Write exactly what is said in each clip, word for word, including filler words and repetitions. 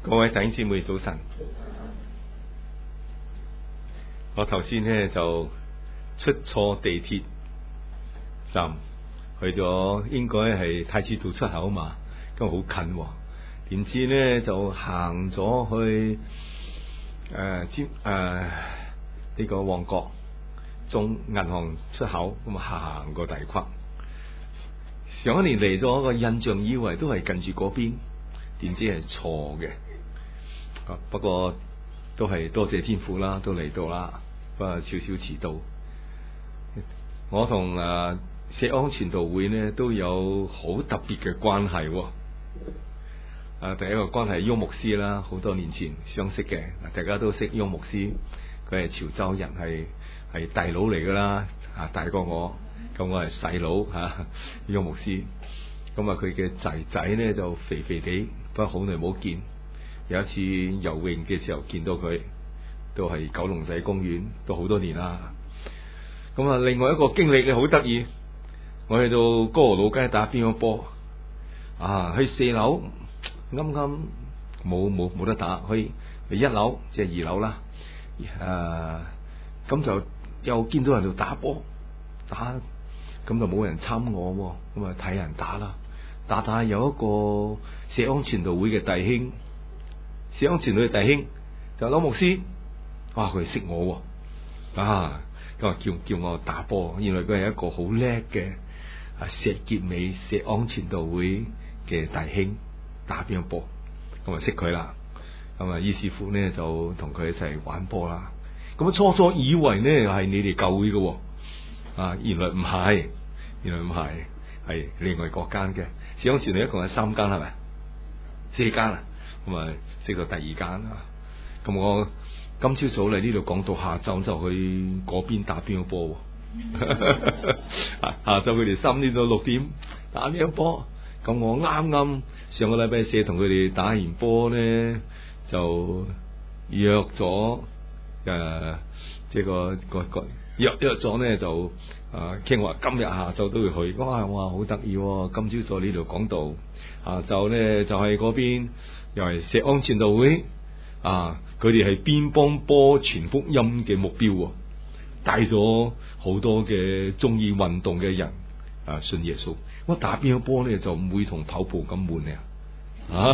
各位弟兄姊妹早晨，我頭先呢就出錯地鐵站，去咗應該係太子道出口嘛，咁好近，點知呢就行咗去誒尖誒呢個旺角中銀行出口，咁啊行過大框。上一年嚟咗個印象，以為都係近住嗰邊，點知係錯嘅。不過都係多謝天父啦，都嚟到啦，不過少少遲到。我同誒石安傳道會呢都有好特別嘅關係。啊，第一個關係，翁牧師啦，好多年前相識嘅，大家都識翁牧師，佢係潮州人，係係大佬嚟噶啦，啊大過我，咁我係細佬吓，翁牧師。咁啊，佢嘅仔仔呢就肥肥地，不過好耐冇見。有一次游泳嘅時候見到佢，都係九龍仔公園，都好多年啦。咁啊，另外一個經歷咧好得意，我去到歌和老街打乒乓波，啊去四樓啱啱冇冇冇得打，去去一樓即係二樓啦。誒、啊，咁就又見到人度打波，打咁就冇人參我，咁啊睇人打啦。打打有一個石安傳道會嘅弟兄。石安傳道會嘅弟兄就老牧師，哇佢識我啊，咁啊叫叫我打波，原來佢係一個好叻嘅啊石硤尾石安傳道會嘅弟兄，打乒乓波，咁啊識佢啦。咁啊於是乎呢就同佢一齊玩波啦。咁啊初初以為呢係你哋教會嘅，啊原來唔係，原來唔係，係另外各間嘅。石安傳道一共係三間係咪？四間啊。咁啊，識到第二間啊！咁我今朝早嚟呢度講到下晝就去嗰邊打乒乓波。下晝佢哋三點到六點打乒乓波，咁我啱啱上個禮拜四同佢哋打完波咧，就約咗誒，即係個個個約約咗咧就啊傾話今日下晝都會去。哇！我話好得意，今朝早呢度講到下晝咧就係嗰邊。又係石安傳道會啊！佢哋係乒乓波傳福音嘅目標，帶咗好多嘅中意運動嘅人啊信耶穌。我打乒乓波咧就唔會同跑步咁悶嘅，啊！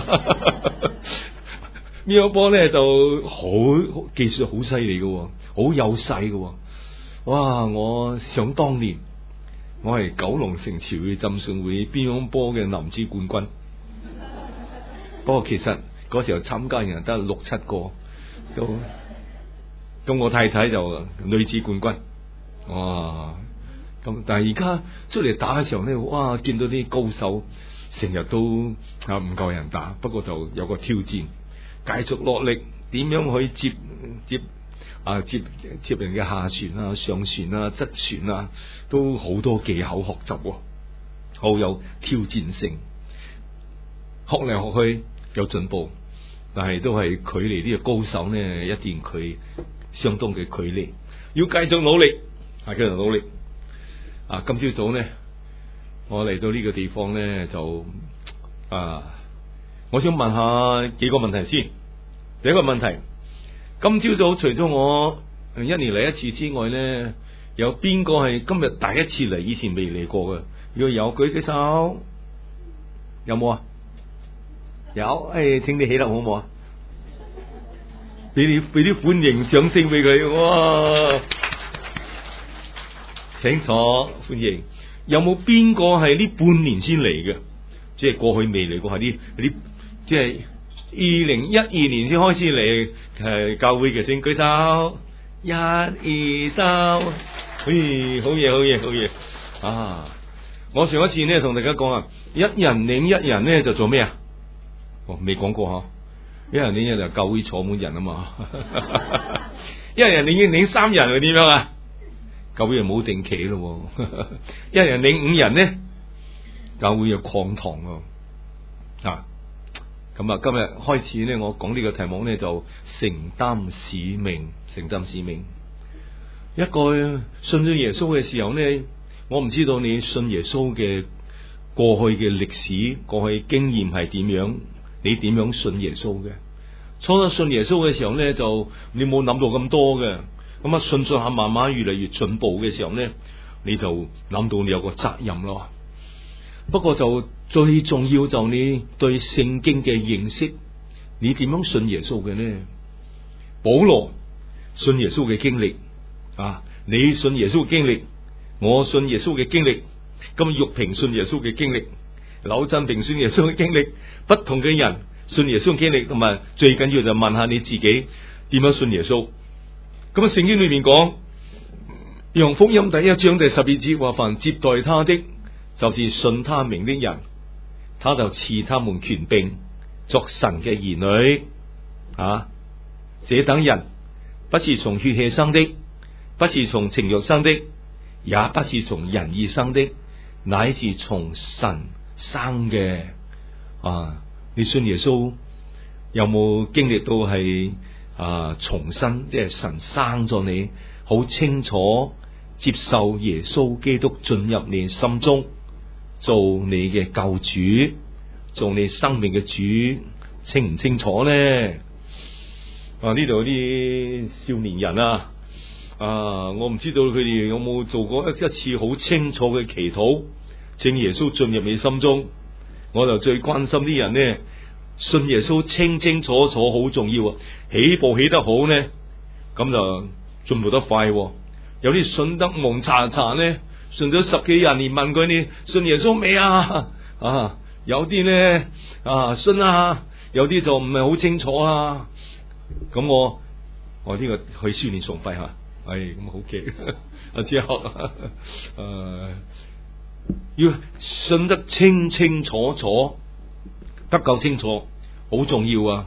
乒乓波咧就好技術好犀利嘅，好幼細嘅。哇！我想當年我係九龍城潮語浸信會乒乓波嘅男子冠軍。不過其實嗰時候參加人得六七個，都咁我太太就女子冠軍，哇！咁但係而家出嚟打嘅時候咧，哇！見到啲高手成日都啊唔夠人打，不過就有個挑戰，繼續落力，點樣去接接啊接接人嘅下旋啊、上旋啊、側旋啊，都好多技巧學習，好有挑戰性，學嚟學去。有進步，但係都係距離呢個高手呢一段距相當嘅距離，要繼續努力，啊繼續努力。啊，今朝早呢，我嚟到呢個地方呢，就啊，我想問下幾個問題先。第一個問題，今朝早除咗我一年嚟一次之外呢，有邊個係今日第一次嚟，以前未嚟過嘅？如果有，舉舉手，有冇啊？有，誒、哎，請你起立好唔好啊？俾啲俾啲歡迎掌聲俾佢，哇！請坐，歡迎。有冇邊個係呢半年先嚟嘅？即係過去未嚟過，係啲啲即係二零一二年先開始嚟誒教會嘅，請舉手。一、二、三，嘿，好嘢，好嘢，好嘢啊！我上一次呢同大家講啊，一人領一人呢就做咩啊？哦，未講過嗬，一人領一就教會坐滿人啊嘛，一人領一領三人係點樣啊？教會又冇定期咯，一人領五人呢，教會又擴堂咯。啊，咁啊，今日開始呢，我講呢個題目呢，就承擔使命，承擔使命。一個信咗耶穌嘅時候呢，我唔知道你信耶穌嘅過去嘅歷史、過去經驗係點樣。你點樣信耶穌嘅？ 初初信耶穌嘅時候咧，就你冇諗到咁多嘅。咁啊，信信下慢慢越嚟越進步嘅時候咧，你就諗到你有個責任咯。不過就最重要就你對聖經嘅認識，你點樣信耶穌嘅呢？保羅信耶穌嘅經歷啊，你信耶穌嘅經歷，我信耶穌嘅經歷，咁玉萍信耶穌嘅經歷，柳振平信耶穌嘅經歷，不同嘅人信耶穌嘅經歷，同埋最緊要就問下你自己點樣信耶穌。咁啊，聖經裏面講，約翰福音第一章第十二節話：凡接待他的，就是信他名的人，他就賜他們權柄作神嘅兒女。啊，這等人不是從血氣生的，不是從情欲生的，也不是從人意生的，乃是從神生嘅。啊，你信耶穌有冇經歷到係啊重生，即係神生咗你，好清楚接受耶穌基督進入你心中，做你嘅救主，做你生命嘅主，清唔清楚呢？啊，呢度啲少年人啊，啊，我唔知道佢哋有冇做過一一次好清楚嘅祈禱，請耶穌進入你心中。我就最關心啲人呢，信耶穌清清楚楚好重要啊！起步起得好呢，咁就進步得快。有啲信得蒙查查呢，信咗十幾廿年，問佢你信耶穌未啊？啊，有啲呢啊信啊，有啲就唔係好清楚啊。咁我我呢個去書年崇拜吓，唉咁好嘅。啊之後誒。要信得清清楚楚，得夠清楚，好重要啊！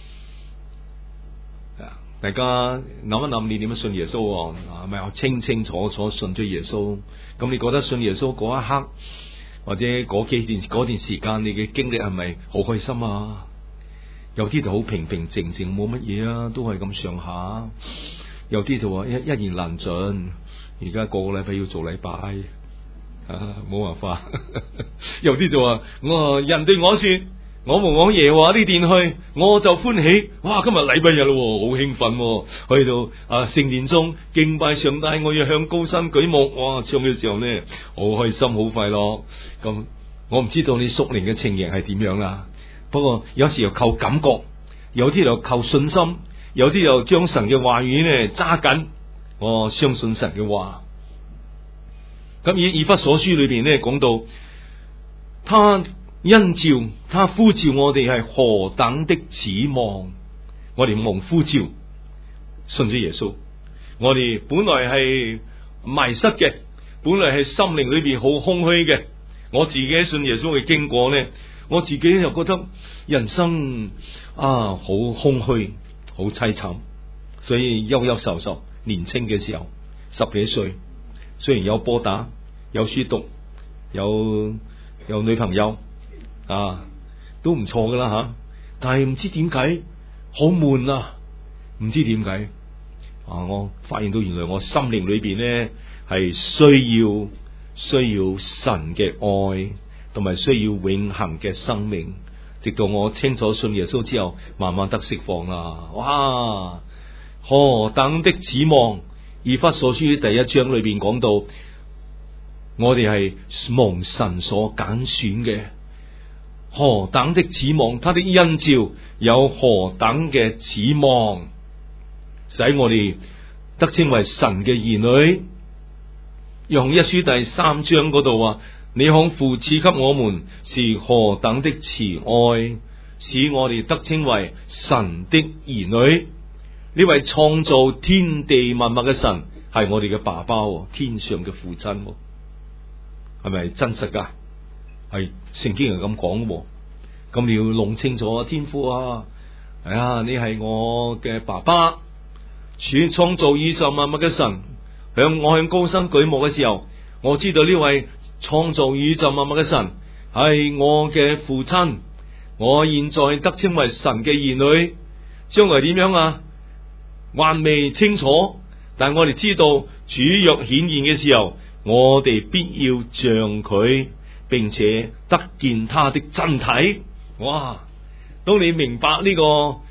大家諗一諗，你點樣信耶穌？係咪清清楚楚信咗耶穌？咁你覺得信耶穌嗰一刻，或者嗰幾段嗰段時間，你嘅經歷係咪好開心啊？有啲就好平平靜靜，冇乜嘢啊，都係咁上下。有啲就話一一言難盡，而家個個禮拜要做禮拜。啊，冇辦法。有啲就話我人對我說，我們往耶和華的殿去，我就歡喜。哇，今日禮拜日咯，好興奮，去到啊聖殿中敬拜上帝，我要向高山舉目。哇，唱嘅時候呢，好開心，好快樂。咁我唔知道你屬靈嘅情形係點樣啦。不過有時又靠感覺，有啲又靠信心，有啲又將神嘅話語呢揸緊。我相信神嘅話。咁以以弗所書裏邊咧講到，他因召他呼召我哋係何等的指望，我哋蒙呼召信咗耶穌，我哋本來係迷失嘅，本來係心靈裏邊好空虛嘅。我自己信耶穌嘅經過咧，我自己又覺得人生啊好空虛，好淒慘，所以憂憂愁愁。年青嘅時候，十幾歲。雖然有波打，有書讀，有有女朋友啊，都唔錯噶啦吓，但係唔知點解好悶啊！唔知點解啊！我發現到原來我心靈裏邊咧係需要需要神嘅愛，同埋需要永恆嘅生命。直到我清楚信耶穌之後，慢慢得釋放啦！哇，何等的指望！以弗所書第一章裏邊講到，我哋係蒙神所揀選嘅，何等的指望！他的恩召有何等嘅指望，使我哋得稱為神嘅兒女。約翰一書第三章嗰度話：你看父賜給我們是何等的慈愛，使我哋得稱為神的兒女。呢位創造天地萬物嘅神係我哋嘅爸爸，天上嘅父親，係咪真實噶？係聖經係咁講，咁你要弄清楚啊！天父啊，係啊，你係我嘅爸爸，全創造宇宙萬物嘅神。向我向高山舉目嘅時候，我知道呢位創造宇宙萬物嘅神係我嘅父親。我現在得稱為神嘅兒女，將來點樣啊？還未清楚，但我哋知道主若顯現嘅時候，我哋必要像佢，並且得見他的真體。哇！當你明白呢個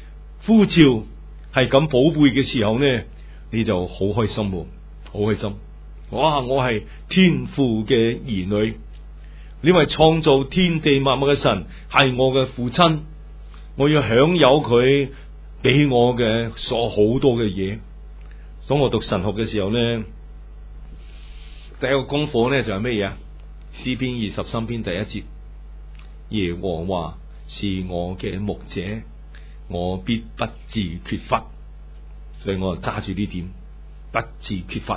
呼召係咁寶貝嘅時候呢，你就好開心喎，好開心！哇！我係天父嘅兒女，呢位創造天地萬物嘅神係我嘅父親，我要享有佢俾我嘅所好多嘅嘢。所以我讀神學嘅時候呢，第一個功課呢就係咩嘢啊？詩篇二十三篇第一節，耶和華是我嘅牧者，我必不致缺乏。所以我就揸住呢點，不致缺乏。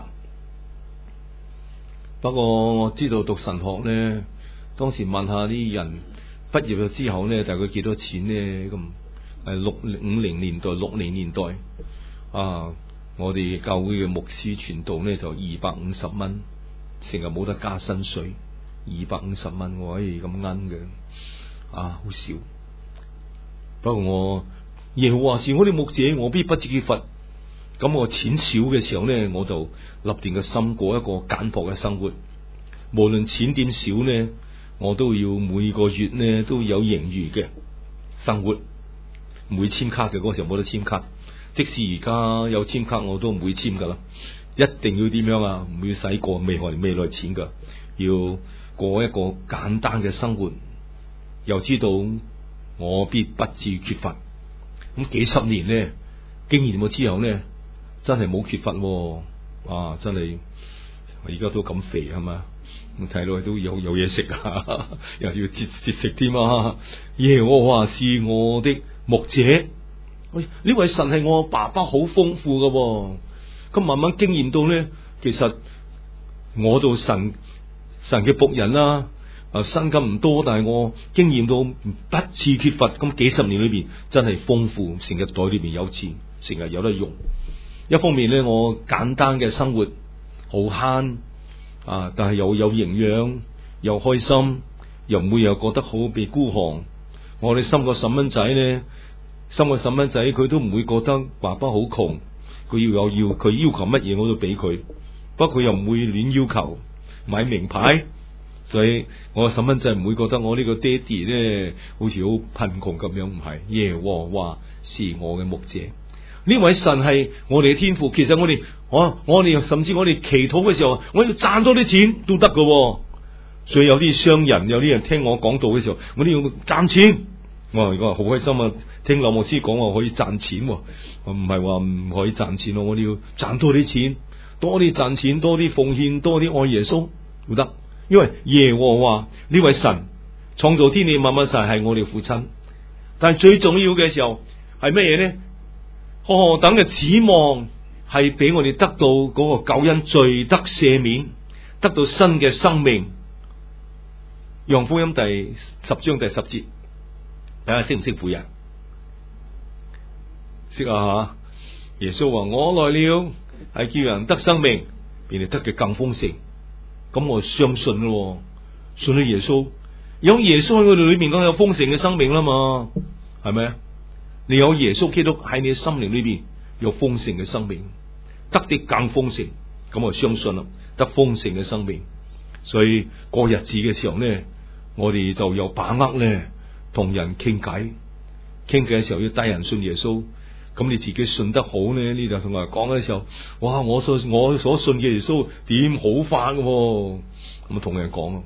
不過我知道讀神學呢，當時問下啲人畢業咗之後呢，大概幾多錢呢？咁誒，六五零年代、六零年代啊，我哋教會嘅牧師傳道呢就二百五十蚊，成日冇得加薪水，二百五十蚊，我可以咁奀嘅啊，好少。不過我耶和華是我哋牧者，我必不致缺乏。咁我錢少嘅時候呢，我就立定嘅心過一個簡樸嘅生活。無論錢點少呢，我都要每個月呢都有盈餘嘅生活。唔會簽卡嘅，嗰時候冇得簽卡，即使而家有簽卡，我都唔會簽噶啦。一定要點樣啊？唔會使過未來未來錢噶，要過一個簡單嘅生活，又知道我必不致缺乏。咁幾十年呢，經驗咗之後呢，真係冇缺乏喎，啊！真係我而家都咁肥係嘛，咁睇落去都有有嘢食啊，又要節節食添啊！耶和華是我的牧者，喂，呢位神係我爸爸好豐富嘅喎，咁慢慢經驗到呢，其實我做神神嘅僕人啦，啊，薪金唔多，但係我經驗到不致缺乏，咁幾十年裏邊真係豐富，成日袋裏邊有錢，成日有得用。一方面咧，我簡單嘅生活好慳啊，但係又有營養，又開心，又唔會又覺得好被孤寒。我哋生個細蚊仔咧，生個細蚊仔佢都唔會覺得爸爸好窮，佢要有要佢要求乜嘢我都俾佢，不過佢又唔會亂要求買名牌，所以我細蚊仔唔會覺得我呢個爹哋咧好似好貧窮咁樣，唔係。耶和華是我嘅牧者。呢位神係我哋嘅天父，其實我哋我我哋甚至我哋祈禱嘅時候，我要賺多啲錢都得㗎。所以有啲商人，有啲人聽我講道嘅時候，我都要賺錢。我話好開心啊！聽劉牧師講話可以賺錢，我唔係話唔可以賺錢咯，我哋要賺多啲錢，多啲賺錢，多啲奉獻，多啲愛耶穌都得。因為耶和華呢位神創造天地萬物神係我哋父親，但係最重要嘅時候係乜嘢呢？何等嘅指望係俾我哋得到嗰個救恩，罪得赦免，得到新嘅生命。約翰福音第十章第十節，大家識唔識背啊？識啊吓！耶穌話：我來了係叫人得生命，便係得嘅更豐盛。咁我相信咯，信咗耶穌，有耶穌喺我哋裏面，咁有豐盛嘅生命啦嘛，係咪啊？你有耶穌基督喺你嘅心靈裏邊有豐盛嘅生命，得的更豐盛，咁我相信啦，得豐盛嘅生命。所以過日子嘅時候呢，我哋就有把握咧，同人傾偈，傾偈嘅時候要帶人信耶穌。咁你自己信得好呢，你就同人講嘅時候，哇！我所我所信嘅耶穌點好法嘅，咁同人講，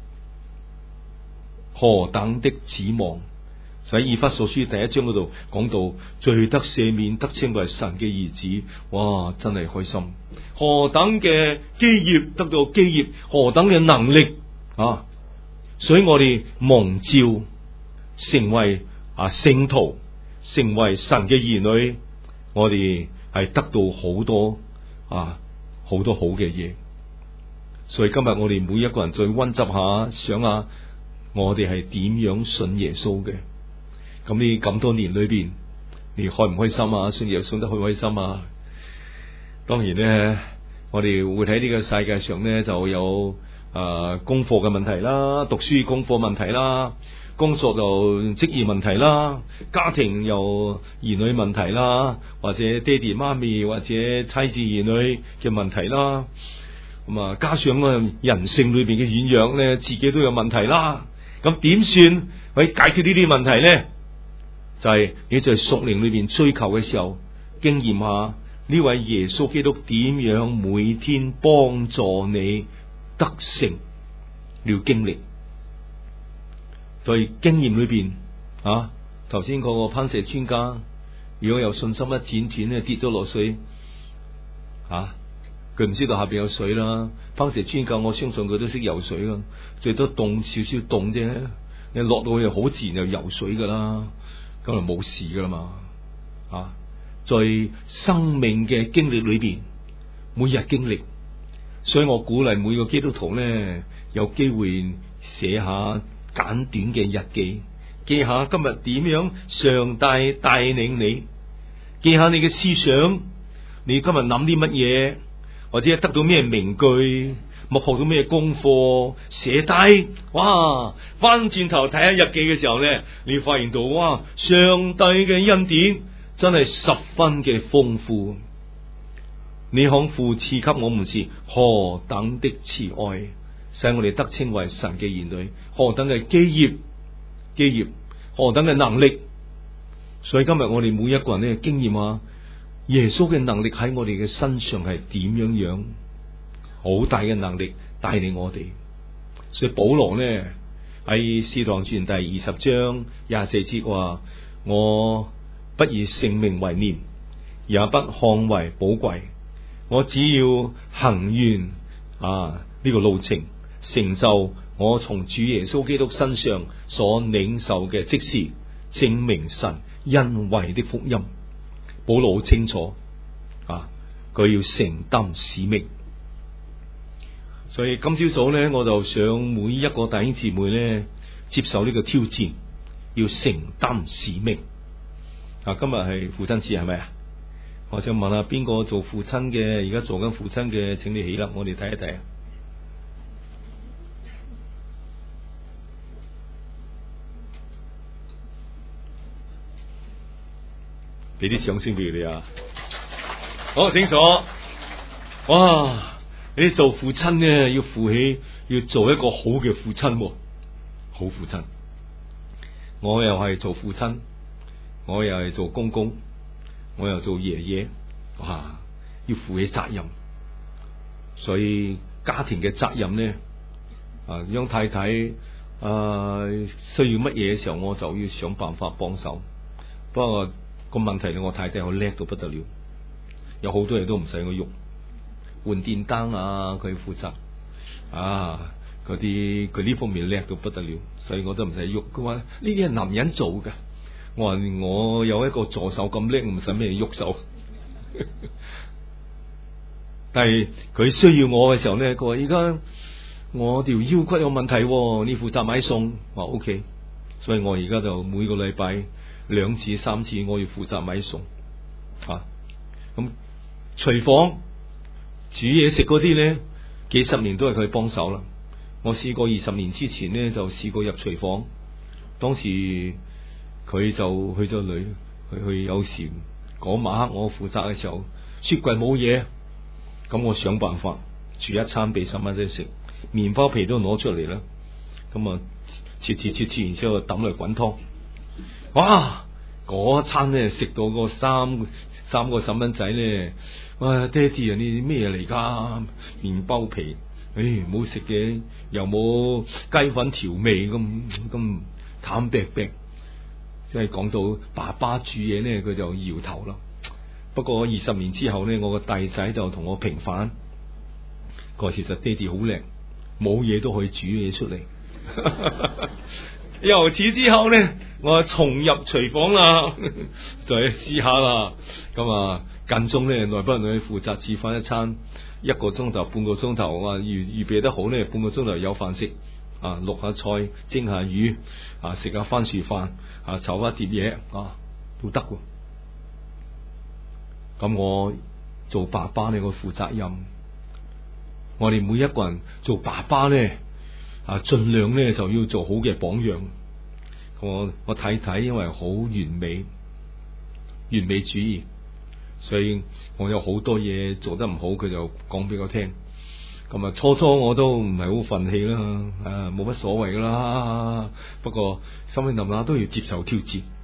何等的指望！所以以弗所書第一章嗰度講到罪得赦免，得稱為神嘅兒子，哇！真係開心。何等嘅基業得到基業，何等嘅能力啊！所以我哋蒙召成為啊聖徒，成為神嘅兒女，我哋係得到好多啊好多好嘅嘢。所以今日我哋每一個人再溫習下，想下我哋係點樣信耶穌嘅。咁你咁多年裏邊，你開唔開心啊？信耶穌信得開唔開心啊？當然咧，我哋會喺呢個世界上咧就有誒、呃、功課嘅問題啦，讀書功課問題啦，工作就職業問題啦，家庭又兒女問題啦，或者爹哋媽咪或者妻子兒女嘅問題啦。咁啊，加上咧人性裏邊嘅軟弱咧，自己都有問題啦。咁點算可以解決呢啲問題咧？ 就係、是、你在屬靈裏邊追求嘅時候，經驗下呢位耶穌基督點樣每天幫助你得勝了經歷。在經驗裏邊啊，頭先嗰個攀石專家，如果有信心一剪斷咧，跌咗落水啊，佢唔知道下邊有水啦。攀石專家我相信佢都識游水啦，最多凍少少凍啫，你落到去好自然就游水噶啦，咁就冇事噶啦嘛。啊，在生命嘅經歷裏邊，每日經歷，所以我鼓勵每個基督徒咧，有機會寫下簡短嘅日記，記下今日點樣上帝帶領你，記下你嘅思想，你今日諗啲乜嘢，或者得到咩名句，冇學到咩功課，寫低。哇，翻轉頭睇下日記嘅時候咧，你發現到哇，上帝嘅恩典真係十分嘅豐富。你看父賜給我們是何等的慈愛，使我哋得稱為神嘅兒女，何等嘅基業，基業何等嘅能力。所以今日我哋每一個人咧，經驗下耶穌嘅能力喺我哋嘅身上係點樣樣，好大嘅能力帶領我哋。所以保羅呢喺使徒行傳第二十章廿四節話：我不以性命為念，也不看為寶貴，我只要行完啊呢個路程，承受我從主耶穌基督身上所領受嘅職事，證明神恩惠的福音。保羅好清楚啊，佢要承擔使命。所以今朝早咧，我就想每一個弟兄姊妹咧，接受呢個挑戰，要承擔使命。啊，今日係父親節係咪啊？我想問下邊個做父親嘅，而家做緊父親嘅，請你起立，我哋睇一睇啊。俾啲掌聲俾你啊！好清楚，哇！你做父親咧，要負起，要做一個好嘅父親，好父親。我又係做父親，我又係做公公，我又做爺爺，哇！要負起責任。所以家庭嘅責任咧，啊，讓太太啊需要乜嘢嘅時候，我就要想辦法幫手。不過個問題咧，我太太好叻到不得了，有好多嘢都唔使我喐，換電燈啊，佢負責啊，嗰啲佢呢方面叻到不得了，所以我都唔使喐。佢話呢啲係男人做噶，我話我有一個助手咁叻，唔使咩喐手。但係佢需要我嘅時候咧，佢話而家我條腰骨有問題，你負責買餸，話 OK， 所以我而家就每個禮拜兩次三次我要負責買餸啊。咁廚房煮嘢食嗰啲咧，幾十年都係佢幫手啦。我試過二十年之前咧，就試過入廚房，當時佢就去咗旅，佢去有時嗰晚黑我負責嘅時候，雪櫃冇嘢，咁我想辦法煮一餐俾十蚊仔食，麵包皮都攞出嚟啦，咁啊切切切切，然之後抌落滾湯。哇！嗰餐咧食到個三三個細蚊仔咧，哇！爹哋啊，呢啲咩嚟噶？麵包皮，誒，唔好食嘅，又冇雞粉調味，咁咁淡白白。即係講到爸爸煮嘢咧，佢就搖頭啦。不過二十年之後咧，我個弟仔就同我平反，佢話其實爹哋好叻，冇嘢都可以煮嘢出嚟。由此之後咧，我重入廚房啦，就去試下啦。咁啊，間中咧，內不內負責煮翻一餐，一個鐘頭、半個鐘頭，我話預預備得好咧，半個鐘頭有飯食，啊，淥下菜、蒸下魚，啊，食下番薯飯，啊，炒一碟嘢，啊，都得。咁我做爸爸呢個負責任，我哋每一個人做爸爸咧。啊，盡量咧就要做好嘅榜樣。我我太太因為好完美，完美主義，所以我有好多嘢做得唔好，佢就講俾我聽。咁啊，初初我都唔係好憤氣啦，啊，冇乜所謂噶啦。不過心裏諗下都要接受挑戰，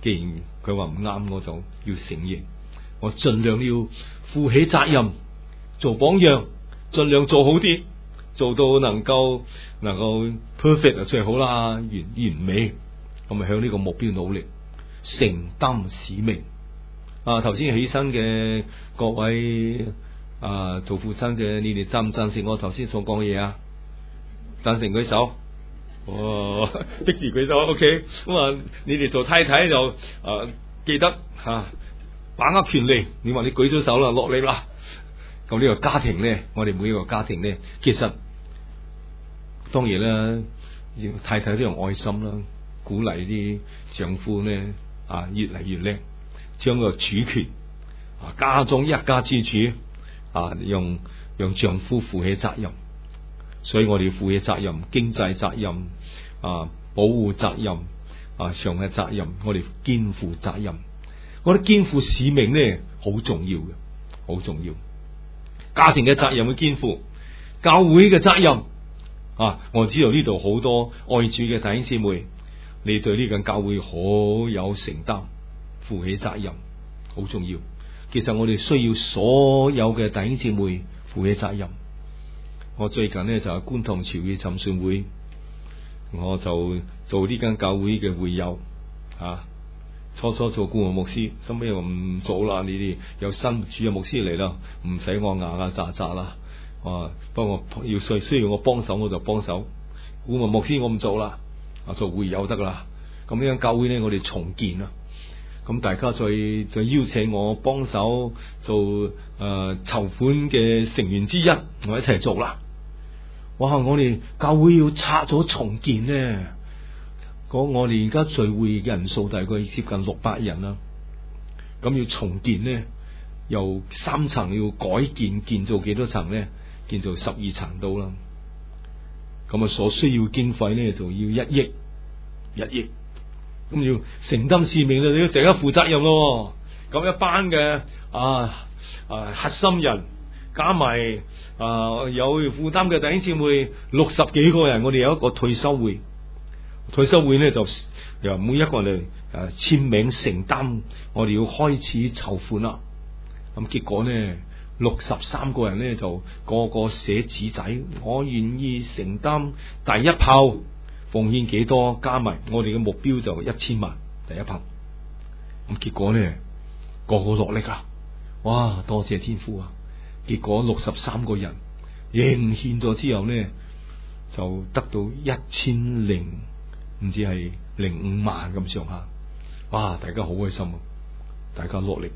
既然佢話唔啱，我就要承認，我盡量要負起責任，做榜樣，盡量做好啲，做到能夠能夠 perfect 就最好啦，完完美，咁咪向呢個目標努力，承擔使命。啊，頭先起身嘅各位啊，做父親嘅，你哋贊唔贊成我頭先所講嘅嘢啊？贊成舉手。哦，逼住舉手 ，OK。咁啊，你哋做太太就啊，記得吓、啊、把握權利。你話你舉咗手啦，落力啦。咁呢個家庭咧，我哋每一個家庭咧，其實當然啦，太太都有愛心啦，鼓勵啲丈夫咧啊，越嚟越叻，將個主權啊，家中一家之主啊，讓讓丈夫負起責任。所以我哋要負起責任，經濟責任啊，保護責任啊，上嘅責任，我哋肩負責任。我哋肩負使命咧，好重要嘅，好重要。家庭嘅責任要肩負，教會嘅責任啊，我知道呢度好多愛主嘅弟兄姊妹，你對呢間教會好有承擔，負起責任，好重要。其實我哋需要所有嘅弟兄姊妹負起責任。我最近呢，就係觀塘潮語浸信會，我就做呢間教會嘅會友啊。初初做顧問牧師，收尾又唔做啦。你哋有新主任牧師嚟啦，唔使我牙牙扎扎啦。啊，不過我要需需要我幫手，我就幫手。顧問牧師我唔做啦，啊做會友得啦。咁呢間教會呢，我哋重建啦。咁大家再再邀請我幫手做誒籌款嘅成員之一，我一齊做啦。哇！我哋教會要拆咗重建呢，講我哋而家聚會嘅人數大概接近六百人啦。咁要重建呢，由三層要改建，建造幾多層呢？建造十二層到啦。咁啊，所需要經費呢，就要一億，一億。咁要承擔使命咧，你要成日負責任咯。咁一班嘅啊啊核心人，加埋啊有負擔嘅弟兄姊妹六十幾個人，我哋有一個退休會。退休會呢，就由每一個人嚟誒簽名承擔，我哋要開始籌款啦。咁結果呢，六十三個人呢，就個個寫紙仔，我願意承擔第一炮。奉獻幾多加埋，我哋嘅目標就一千萬第一炮。咁結果呢，個個落力啊！哇，多謝天父啊！結果六十三個人認獻咗之後呢，就得到一千零唔知係零五萬咁上下。哇！大家好開心啊！大家落力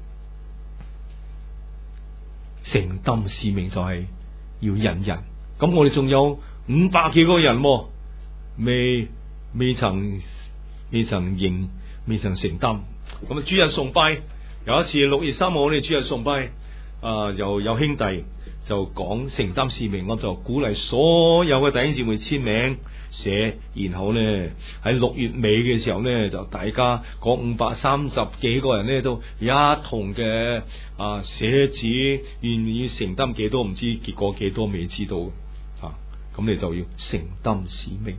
承擔使命就係要引人。咁我哋仲有五百幾個人喎。未未曾未曾認未曾承擔。咁啊，主日崇拜有一次六月三號我哋主日崇拜啊，又有兄弟就講承擔使命，我就鼓勵所有嘅弟兄姊妹簽名寫，然後呢喺六月尾嘅時候呢，就大家嗰五百三十幾個人呢，都一同嘅啊寫字，願意承擔幾多唔知，結果幾多未知道啊。咁你就要承擔使命。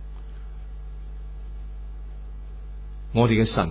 我哋嘅神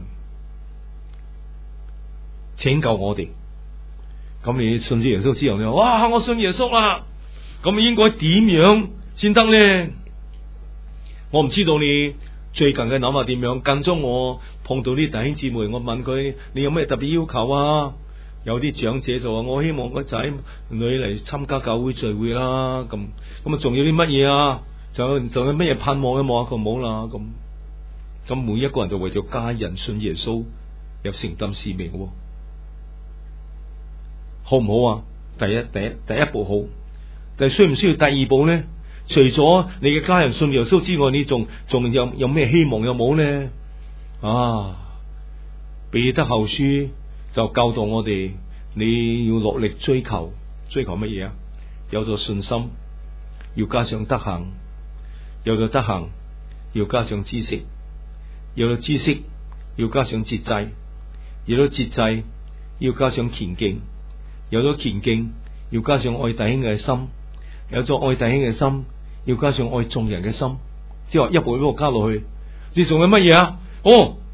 拯救我哋，咁你信主耶穌之後，你話哇，我信耶穌啦，咁應該點樣先得呢？我唔知道你最近嘅諗法點樣。間中我碰到啲弟兄姊妹，我問佢你有咩特別要求啊？有啲長者就話我希望個仔女嚟參加教會聚會啦，咁咁啊，仲有啲乜嘢啊？仲有仲有乜嘢盼望嘅冇啊？佢冇啦咁。咁每一個人就為咗家人信耶穌有承擔使命，好唔好啊？第一第一第一步好，但係需唔需要第二步呢？除咗你嘅家人信耶穌之外，你仲仲有有咩希望有冇呢？啊，彼得後書就教導我哋，你要落力追求，追求乜嘢啊？有咗信心，要加上德行；有咗德行，要加上知識。有咗知識，要加上節制；有咗節制，要加上虔敬；有咗虔敬，要加上愛弟兄嘅心；有咗愛弟兄嘅心，要加上愛眾人嘅心。即係話一步一步加落去。你仲有乜嘢啊？哦，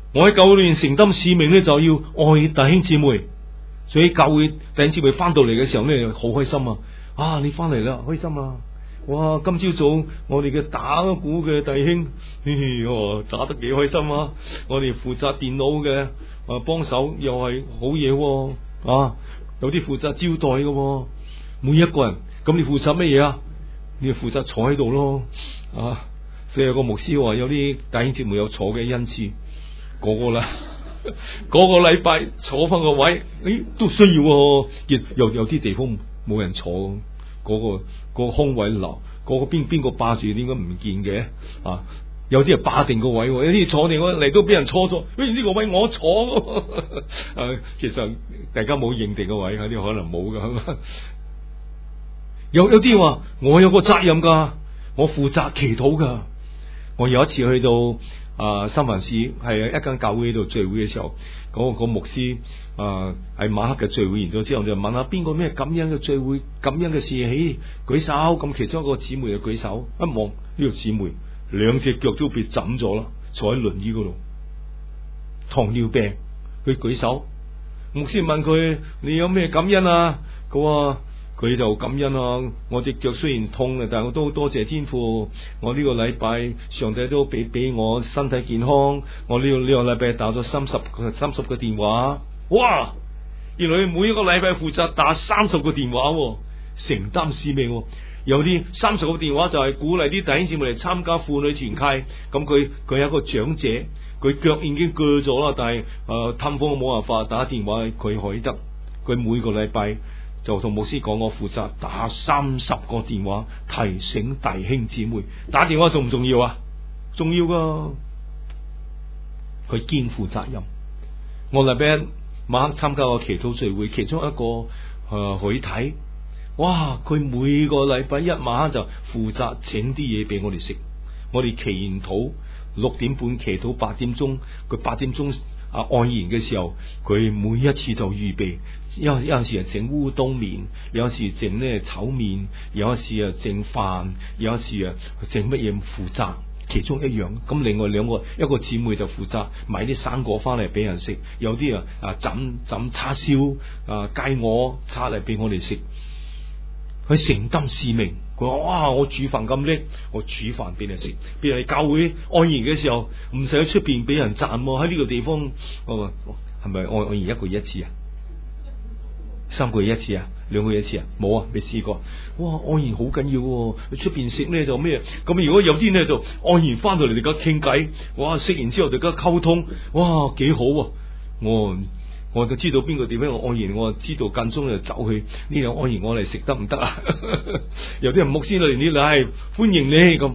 我喺教會裏面承擔使命咧，就要愛弟兄姊妹。所以教會弟兄姊妹翻到嚟嘅時候咧，好開心啊！啊，你翻嚟啦，開心啊！哇，今朝早我哋嘅打鼓嘅弟兄，嘿嘿哦，打得幾開心啊！我哋負責電腦嘅啊幫手又係好嘢啊！有啲負責招待嘅，每一個人。咁你負責乜嘢啊？你負責坐喺度咯啊！所以有個牧師話，有啲弟兄姊妹有坐嘅恩賜，個個啦，個個禮拜坐翻個位，誒都需要，亦有有啲地方冇人坐，嗰個嗰個空位留，嗰個邊邊個霸住，點解唔見嘅啊？有啲係霸定個位，有啲坐定個嚟都俾人坐咗，誒呢個位我坐，誒其實大家冇認定個位，有啲可能冇噶。有有啲話我有個責任噶，我負責祈禱噶。我有一次去到啊三藩市係一間教會度聚會嘅時候，嗰、那個牧師啊係晚黑嘅聚會完咗之後就問下邊個咩感恩嘅聚會感恩嘅事起舉手，咁其中一個姊妹就舉手，一望呢個姊妹兩隻腳都被枕咗啦，坐喺輪椅嗰度，糖尿病，佢舉手，牧師問佢你有咩感恩啊？佢話佢就感恩啊！我隻腳雖然痛啊，但係我都多謝天父。我呢個禮拜上帝都俾俾我身體健康。我呢個呢個禮拜打咗三十個三十個電話。哇！原來每一個禮拜負責打三十個電話，承擔使命。有啲三十個電話就係鼓勵啲弟兄姊妹嚟參加婦女團契。咁佢佢係一個長者，佢腳已經鋸咗啦，但係誒探訪冇辦法打電話，佢可以得。佢每個禮拜就同牧師講，我負責打三十個電話提醒弟兄姊妹。打電話重唔重要啊？重要噶。佢肩負責任。我禮拜一晚黑參加個祈禱聚會，其中一個誒許太，哇！佢每個禮拜一晚黑就負責整啲嘢俾我哋食。我哋祈完禱六點半祈禱八點鐘，佢八點鐘啊按完嘅時候，佢每一次就預備。有有陣時啊整烏冬麵，有陣時整呢炒麵，有陣時啊整飯，有陣時啊整乜嘢負責其中一樣。咁另外兩個一個姊妹就負責買啲生果翻嚟俾人食，有啲啊啊枕枕叉燒啊雞鵝叉嚟俾我哋食。佢承擔使命，佢話哇我煮飯咁叻，我煮飯俾你食。譬如係教會按完嘅時候，唔使喺出邊俾人讚喎，喺呢個地方，我話係咪按按完一個月一次啊？三個月一次啊？兩個月一次啊？冇啊，未試過。哇，按完好緊要喎，你出邊食咧就咩？咁如果有啲咧就按完翻到嚟，大家傾偈，哇，食完之後大家溝通，哇，幾好啊！我我就知道邊個地方我按完，我知道間中就走去呢樣按完我嚟食得唔得啊？有啲人牧師嚟呢嚟歡迎你咁，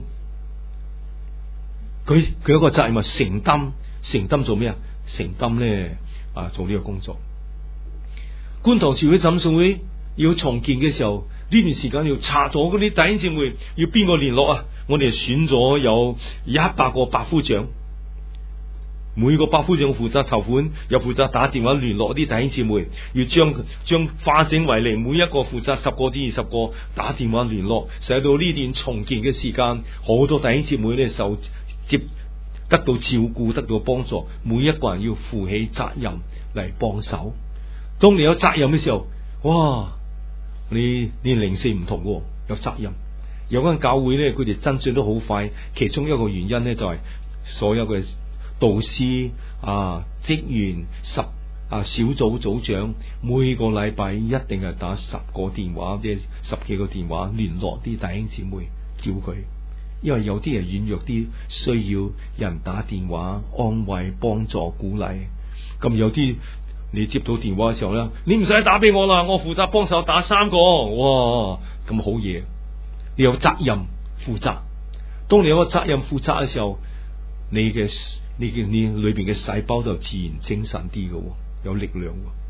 佢佢有個責任啊，承擔承擔做咩啊？承擔咧啊，做呢個工作。觀塘慈會浸信會要重建嘅時候，呢段時間要拆咗嗰啲弟兄姊妹，要邊個聯絡啊？我哋選咗有一百個百夫長，每個百夫長負責籌款，又負責打電話聯絡啲弟兄姊妹，要將將化整為零，每一個負責十個至二十個打電話聯絡，使到呢段重建嘅時間，好多弟兄姊妹咧受接得到照顧，得到幫助，每一個人要負起責任嚟幫手。當你有責任嘅時候，哇！你你零四唔同，有責任。有間教會咧，佢哋增長都好快。其中一個原因咧，就係所有嘅導師啊、職員、十啊小組組長，每個禮拜一定係打十個電話，即係十幾個電話聯絡啲弟兄姊妹，叫佢。因為有啲人軟弱啲，需要人打電話安慰、幫助、鼓勵。咁有啲。你接到電話嘅時候咧，你唔使打俾我啦，我負責幫手打三個，哇，咁好嘢！你有責任負責，當你有個責任負責嘅時候，你嘅你嘅你裏邊嘅細胞就自然精神啲嘅，有力量。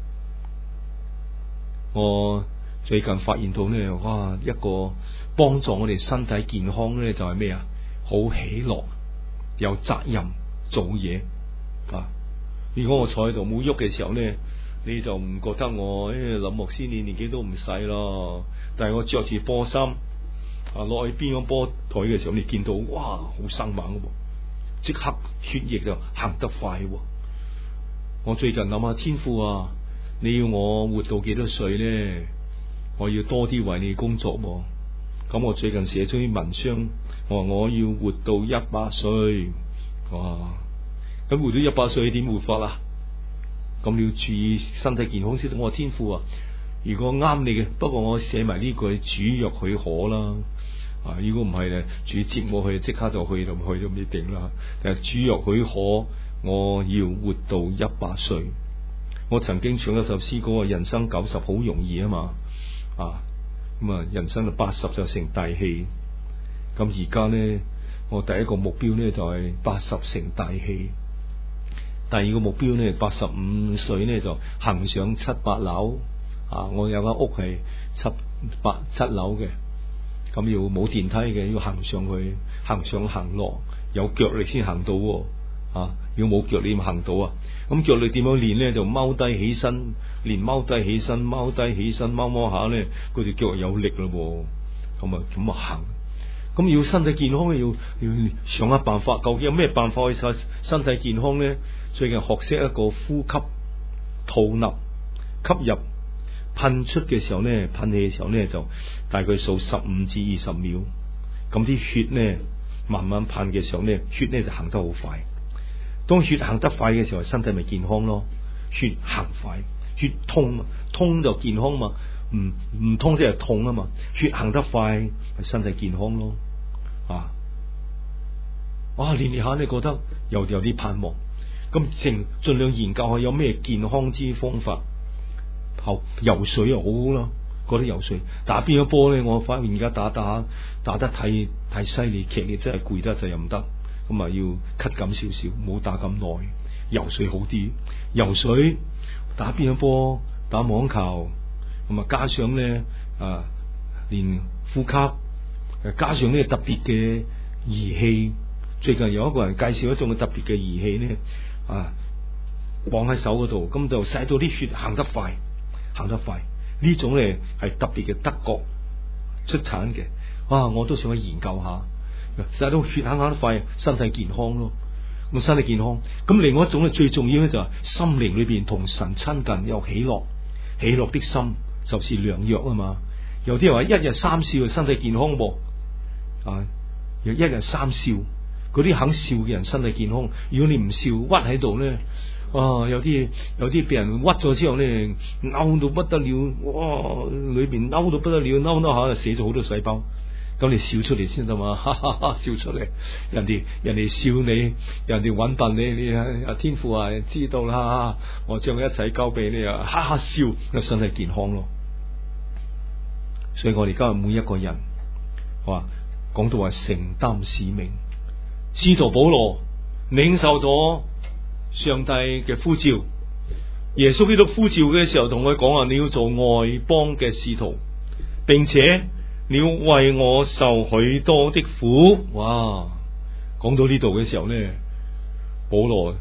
我最近發現到咧，哇，一個幫助我哋身體健康咧，就係咩啊？好喜樂，有責任做嘢啊！如果我坐喺度冇喐嘅時候咧，你就唔覺得我誒林牧師你年紀都唔細咯。但係我着住波衫啊，落去邊個波台嘅時候，你見到哇好生猛嘅，即刻血液就行得快。 我最近諗下，天父啊，你要我活到幾多歲咧？我要多啲為你工作喎。咁我最近寫咗啲文章，我話我要活到一百歲。哇！咁活到一百歲點活法啊？咁你要注意身體健康先。我話天父啊，如果啱你嘅，不過我寫埋呢句主若許可啦。啊，如果唔係咧，主接我去，即刻就去，就去都未定啦。但係主若許可，我要活到一百歲。我曾經唱一首詩歌，人生九十好容易啊嘛。啊，咁啊，人生就八十就成大器。咁而家咧，我第一個目標咧就係八十成大器。第二個目標咧，八十五歲咧就行上七八樓。啊，我有間屋係七八七樓嘅，咁要冇電梯嘅，要行上去，行上行落，有腳力先行到。啊，如果冇腳力點行到啊？咁腳力點樣練咧？就踎低起身，練踎低起身，踎低起身，踎踎下咧，嗰條腳有力咯。咁啊，咁啊行。咁要身體健康咧，要要想下辦法。究竟有咩辦法可以使身體健康咧？最近學識一個呼吸吐納，吸入噴出嘅時候咧，噴氣嘅時候咧，就大概數十五至二十秒。咁啲血咧慢慢噴嘅時候咧，血咧就行得好快。當血行得快嘅時候，身體咪健康咯。血行快，血通嘛，通就健康嘛。唔唔通即係痛啊嘛。血行得快，咪身體健康咯。啊，哇！練練下，你覺得又有啲盼望。咁盡盡量研究下有咩健康之方法。游游水又好好啦，覺得游水打邊個波咧，我發現而家打打打得太太犀利，劇烈真係攰得就又唔得。咁啊，要咳緊少少，唔好打咁耐。游水好啲，游水打邊個波，打網球，咁啊加上咧啊練呼吸，加上呢個特別嘅儀器。最近有一個人介紹一種特別嘅儀器咧，啊綁喺手嗰度，咁就使到啲血行得快，行得快。呢種咧係特別嘅德國出產嘅，啊我都想去研究下。使到血行行得快，身體健康咯。咁身體健康，咁另外一種咧最重要咧就係心靈裏邊同神親近，有喜樂，喜樂的心就是良藥啊嘛。有啲人話一日三笑就身體健康噃，啊，一日三笑，嗰啲肯笑嘅人身體健康。如果你唔笑，屈喺度咧，啊，有啲有啲俾人屈咗之後咧，嬲到不得了，哇，裏邊嬲到不得了，嬲嬲下就死咗好多細胞。咁你笑出嚟先得嘛，哈哈哈，笑出嚟，人哋人哋笑你，人哋搵笨你，你阿天父啊知道啦，我將一切交俾你啊，哈哈笑，個身體健康咯。所以我哋今日每一個人，話講到話承擔使命，使徒保羅領受咗上帝嘅呼召，耶穌基督呼召嘅時候同佢講啊，你要做外邦嘅使徒，並且你要為我受許多的苦。哇！講到呢度嘅時候咧，保羅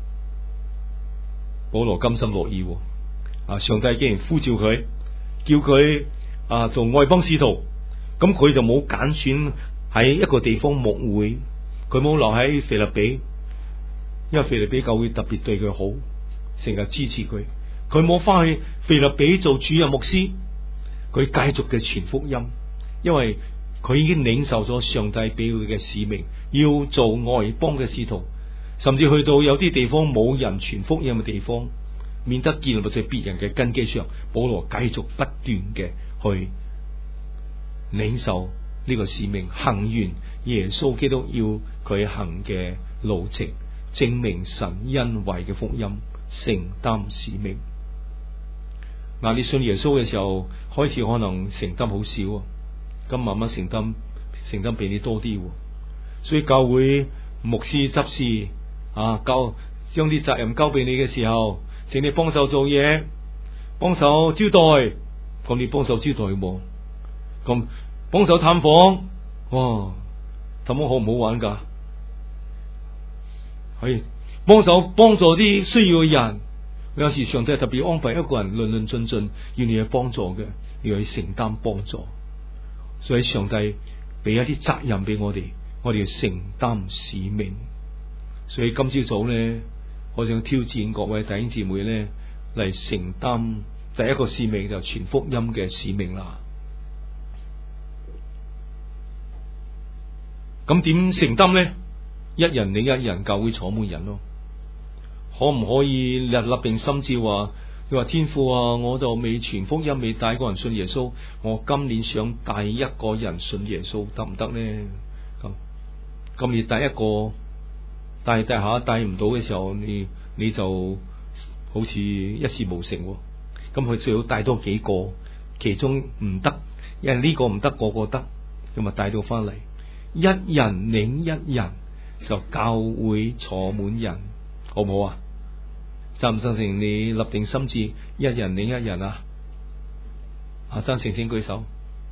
保羅甘心樂意。啊，上帝既然呼召佢，叫佢啊做外邦使徒，咁佢就冇揀選喺一個地方牧會，佢冇留喺腓立比，因為腓立比教會特別對佢好，成日支持佢。佢冇翻去腓立比做主任牧師，佢繼續嘅傳福音。因為佢已經領受咗上帝俾佢嘅使命，要做外邦嘅使徒，甚至去到有啲地方冇人傳福音嘅地方，免得建立在別人嘅根基上，保羅繼續不斷嘅去領受呢個使命，行完耶穌基督要佢行嘅路程，證明神恩惠嘅福音，承擔使命。嗱，你信耶穌嘅時候，開始可能承擔好少啊。咁慢慢承擔，承擔比你多啲，所以教會牧師執事啊，交將啲責任交俾你嘅時候，請你幫手做嘢，幫手招待，咁你幫手招待喎，咁幫手探訪，哇，探訪好唔好玩噶？係幫手幫助啲需要嘅人，有時上帝特別安排一個人論論盡盡，要你去幫助嘅，要去承擔幫助。所以上帝俾一啲責任俾我哋，我哋要承擔使命。所以今朝早咧， 我想挑戰各位弟兄姊妹咧嚟承擔第一個使命，就傳福音嘅使命啦。咁點承擔咧？一人領一人，教會坐滿人咯。可唔可以立立定心志話？佢話天父啊，我就未傳福音，未帶個人信耶穌，我今年想帶一個人信耶穌，得唔得呢？咁今年帶一個，帶帶下帶唔到嘅時候，你你就好似一事無成。咁佢最好帶多幾個，其中唔得，因為呢個唔得，個個得，咁啊帶到翻嚟，一人領一人，就教會坐滿人，好唔好啊？贊唔贊成？你立定心志，一人領一人啊！啊，贊成先舉手。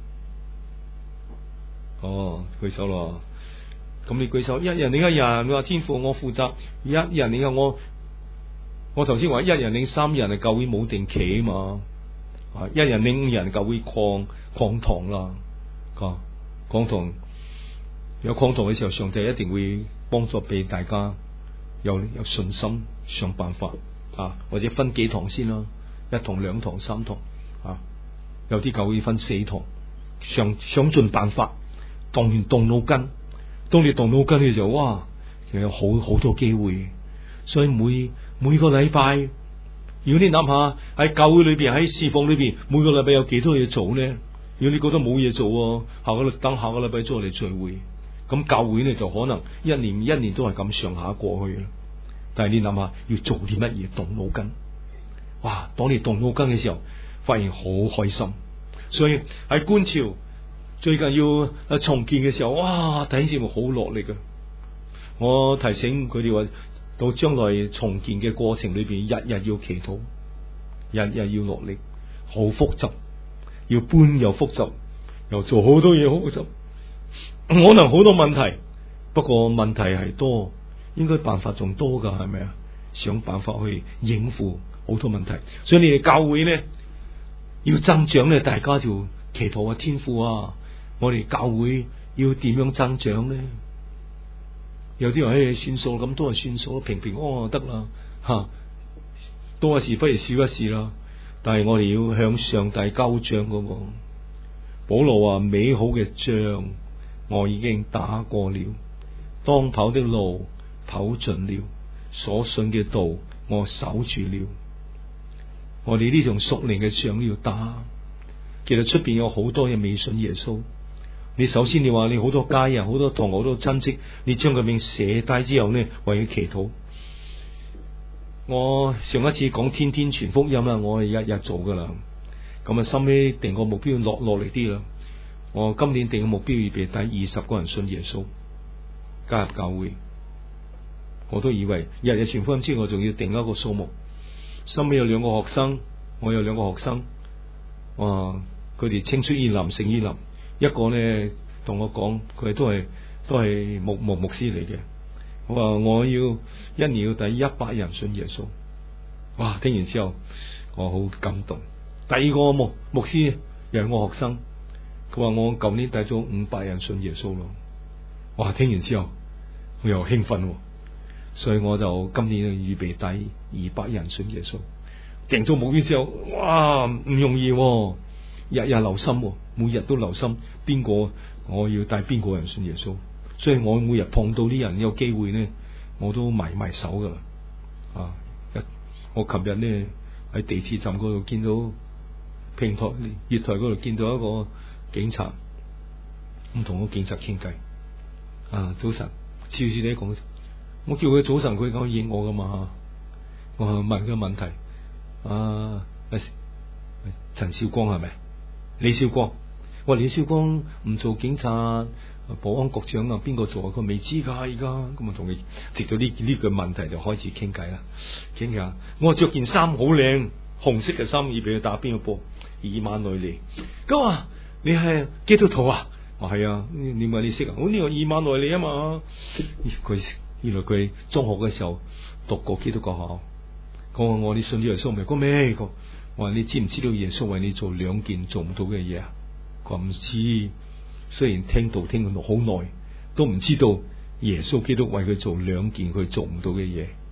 哦，舉手咯。咁你舉手，一人領一人。你話天父，我負責一人領一我。我頭先話一人領三人，係教會冇定期啊嘛。啊，一人領五人，教會擴擴堂啦。啊，擴堂有擴堂嘅時候，上帝一定會幫助俾大家有有信心，想辦法。啊，或者分幾堂先啦，一堂、兩堂、三堂，啊，有啲教會分四堂，想想盡辦法，動完動腦筋，當你動腦筋嘅時候，哇，其實有好好多機會，所以每每個禮拜，如果你諗下喺教會裏邊，喺侍奉裏邊，每個禮拜有幾多嘢做呢？如果你覺得冇嘢做，下個等下個禮拜再嚟聚會，咁教會呢就可能一年一年都係咁上下過去啦。但係你諗下要做啲乜嘢，動腦筋，哇！當你動腦筋嘅時候，發現好開心。所以喺觀潮最近要重建嘅時候，哇！弟兄姊妹好落力嘅。我提醒佢哋話，到將來重建嘅過程裏邊，日日要祈禱，日日要落力，好複雜，要搬又複雜，又做好多嘢好複雜，可能好多問題，不過問題係多。應該辦法仲多噶，係咪啊？想辦法去應付好多問題，所以你哋教會咧要增長咧，大家就祈禱啊，天父啊，我哋教會要點樣增長咧？有啲人誒，算數咁都係算數，平平安安就得啦，吓多一事不如少一事啦。但係我哋要向上帝交賬嗰個。保羅話：美好嘅仗我已經打過了，當跑的路跑盡了，所信嘅道我守住了。我哋呢種屬靈嘅仗要打。其實出邊有好多人未信耶穌，你首先你話你好多家人、好多同學、好多親戚，你將佢名寫低之後呢，為佢祈禱。我上一次講天天傳福音啦，我係日日做噶啦。咁啊，收尾定個目標落落嚟啲啦。我今年定個目標預備第二十個人信耶穌，加入教會。我都以為日日傳福音之後，我仲要定一個數目。收尾有兩個學生，我有兩個學生，哇！佢哋青出於藍勝於藍。一個呢同我講，佢哋都係都係牧牧牧師嚟嘅。我話我要一年要第一百人信耶穌。哇！聽完之後我好感動。第二個牧牧師又係我學生，佢話我舊年帶咗五百人信耶穌咯。哇！聽完之後我又興奮。所以我就今年預備帶二百人信耶穌，定咗目標之後，哇，唔容易，日日留心，每日都留心邊個我要帶邊個人信耶穌。所以我每日碰到啲人有機會呢，我都埋埋手噶啦。啊，我琴日呢喺地鐵站嗰度見到平台月台嗰度見到一個警察，咁同個警察傾偈。啊，早晨，笑笑地講。我叫佢早晨，佢講應我噶嘛。我問佢問題，啊，陳少光係咪？李少光，我話李少光唔做警察，保安局長啊，邊個做？佢未知噶，而家咁啊，同佢直到呢呢句問題就開始傾偈啦。傾偈，我着件衫好靚，紅色嘅衫，預備去打邊個波？以馬內利。咁啊，你係基督徒啊？我係啊，你話你識啊？我呢個以馬內利啊嘛，佢。原來佢中學嘅時候讀過基督教學校。佢話我你信耶穌未？講咩？我話你知唔知道耶穌為你做兩件做唔到嘅嘢啊？佢話唔知，雖然聽道聽到好耐，都唔知道耶穌基督為佢做兩件佢做唔到嘅嘢。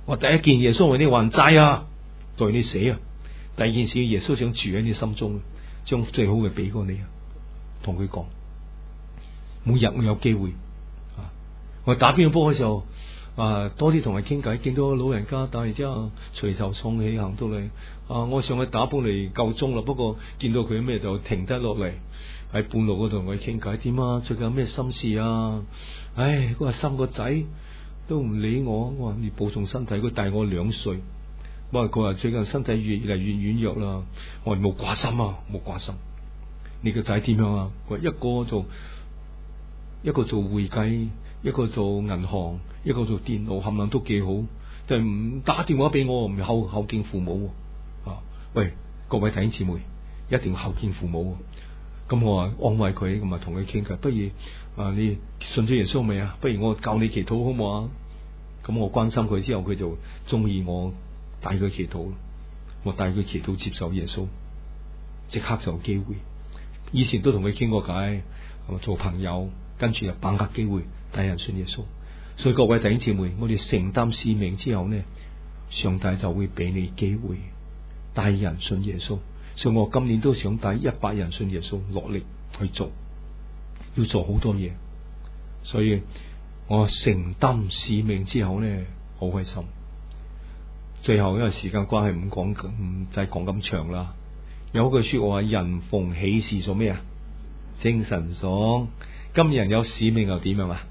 我第一件耶穌為你還債啊，代你死啊。第二件事，耶穌想住喺你心中，將最好嘅俾過你啊。同佢講，每日我有機會啊，我打邊個波嘅時候啊，多啲同佢傾偈。見到個老人家，但係之後垂頭喪氣行到嚟啊，我上去打波嚟夠鐘啦，不過見到佢咩就停低落嚟喺半路嗰度同佢傾偈。點啊？最近有咩心事啊？唉，佢話生個仔都唔理我，我話你保重身體。佢大我兩歲。不過佢話最近身體越嚟越軟弱啦。我話冇掛心啊，冇掛心。你個仔點樣啊？佢話一個做一個做會計，一個做銀行，一個做電腦，冚唪唥都幾好。但係唔打電話俾我，唔孝孝敬父母啊！喂，各位弟兄姊妹，一定要孝敬父母。咁我話安慰佢，咁啊同佢傾偈。不如啊，你信咗耶穌未啊？不如我教你祈禱好唔好啊？咁我關心佢之後，佢就中意我帶佢祈禱。我帶佢祈禱接受耶穌，即刻就有機會。以前都同佢傾過偈，做朋友，跟住就把握機會帶人信耶穌。所以各位弟兄姊妹，我哋承擔使命之後呢，上帝就會俾你機會帶人信耶穌。所以我今年都想帶一百人信耶穌，落力去做，要做好多嘢。所以我承擔使命之後呢，好開心。最後因為時間關係唔講，唔再講咁長啦。有句說話，人逢喜事做咩啊？精神爽。今日人有使命又點樣啊？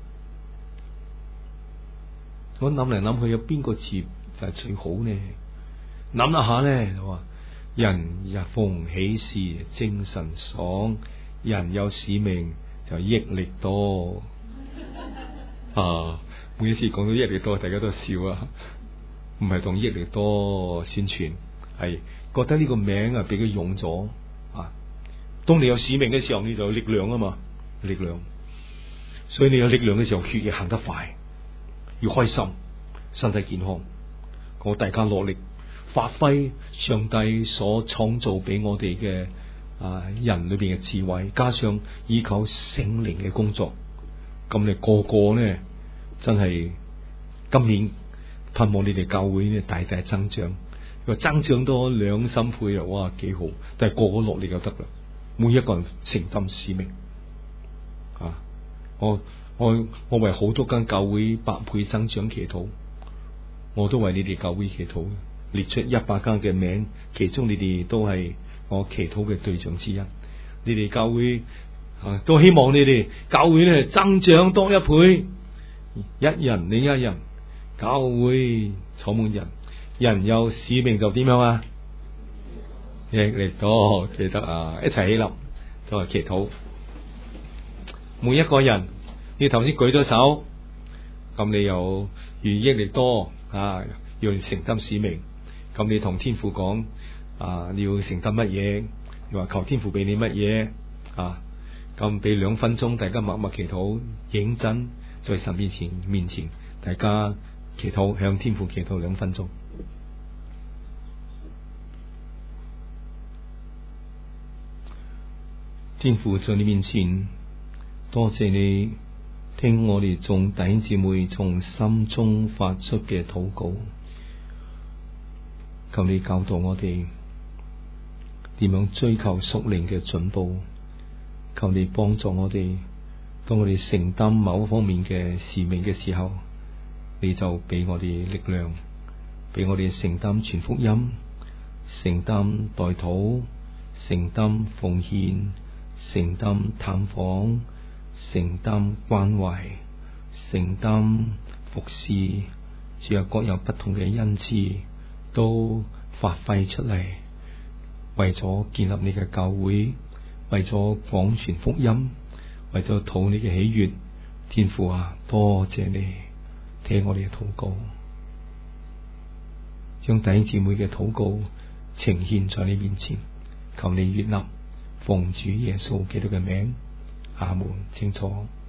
我諗嚟諗去，有邊個字就係最好呢？諗一下咧，就話人日逢喜事精神爽，人有使命就益力多啊！每一次講到益力多，大家都笑啊，唔係同益力多宣傳，係覺得呢個名啊俾佢用咗啊。當你有使命嘅時候，你就有力量啊嘛，力量。所以你有力量嘅時候，血液行得快，要開心，身體健康。我大家落力發揮上帝所創造俾我哋嘅啊人裏邊嘅智慧，加上依靠聖靈嘅工作，咁你個個呢真係今年盼望你哋教會呢大大增長，話增長多兩三倍啊！哇，幾好！但係個個落力就得啦，每一個人承擔使命啊！我我我為好多間教會百倍增長祈禱，我都為你哋教會祈禱，列出一百間嘅名，其中你哋都係我祈禱嘅對象之一。你哋教會啊，都希望你哋教會咧增長多一倍，一人另一人，教會坐滿人，人有使命就點樣啊？益力多，記得啊，一齊起立，就係祈禱。每一個人，你頭先舉咗手，咁你又如益力多啊，要承擔使命。咁你同天父講啊，你要承擔乜嘢？你話求天父俾你乜嘢啊？咁俾兩分鐘，大家默默祈禱，認真在神面前面前，大家祈禱，向天父祈禱兩分鐘。天父在你面前，多謝你聽我哋眾弟兄姊妹從心中發出嘅禱告，求你教導我哋點樣追求屬靈嘅進步，求你幫助我哋，當我哋承擔某方面嘅使命嘅時候，你就俾我哋力量，俾我哋承擔傳福音，承擔代禱，承擔奉獻，承擔探訪，承擔關懷，承擔服侍，只有各有不同嘅恩賜，都發揮出嚟，為咗建立你嘅教會，為咗廣傳福音，為咗討你嘅喜悅。天父啊，多謝你聽我哋嘅禱告，將弟兄姊妹嘅禱告呈現在你面前，求你悅納，奉主耶穌基督嘅名，阿門。清楚。